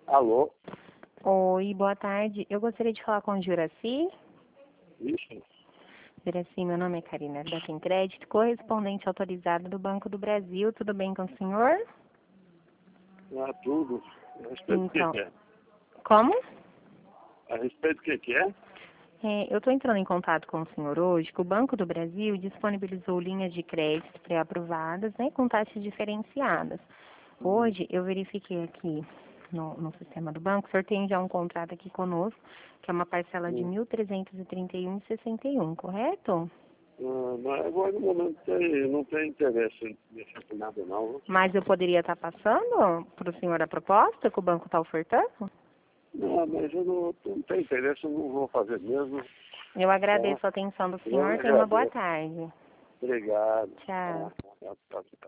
Alô? Oi, boa tarde. Eu gostaria de falar com o Juraci. Isso? Juraci, meu nome é Karina da Tem Crédito, correspondente autorizado do Banco do Brasil. Tudo bem com o senhor? Tudo. A respeito do Então, que é? como? A respeito do que é? Eu estou entrando em contato com o senhor hoje, que o Banco do Brasil disponibilizou linhas de crédito pré-aprovadas, né, com taxas diferenciadas. Hoje, eu verifiquei aqui no sistema do banco, o senhor tem já um contrato aqui conosco, que é uma parcela de Hum. R$ 1.331,61, correto? Mas agora no momento não tem interesse em mexer com nada não. Mas eu poderia estar passando para o senhor a proposta que o banco está ofertando? Não, mas eu não tenho interesse, eu não vou fazer mesmo. Eu Tá? agradeço a atenção do Eu senhor. Tenha uma boa agradeço. tarde. Obrigado. Tchau. Tá.